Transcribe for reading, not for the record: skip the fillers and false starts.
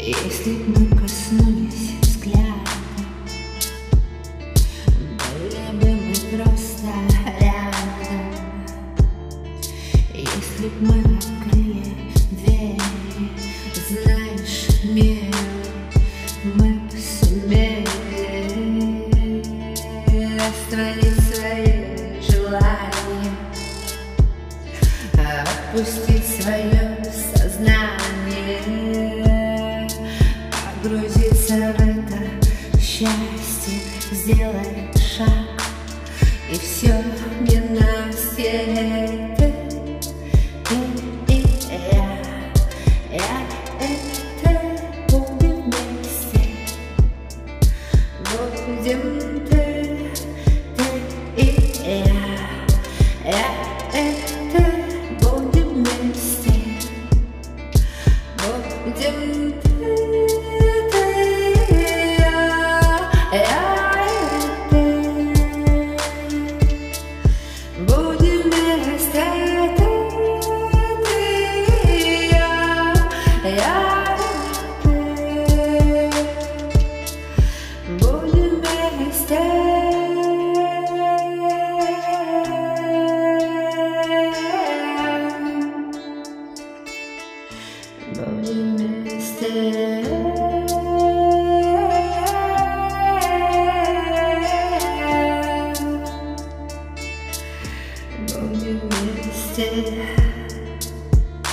Если б мы коснулись взгляда, были бы мы просто рядом. Если б мы открыли двери, знаешь, мир, мы бы сумели растворить свои желания, отпустить свое сознание, погрузиться в это счастье, сделать шаг, и все не на свете. Ты и я это будем вместе, будем ты и я это будем вместе, будем ты и я это будем вместе. Будем вместе. Будем вместе.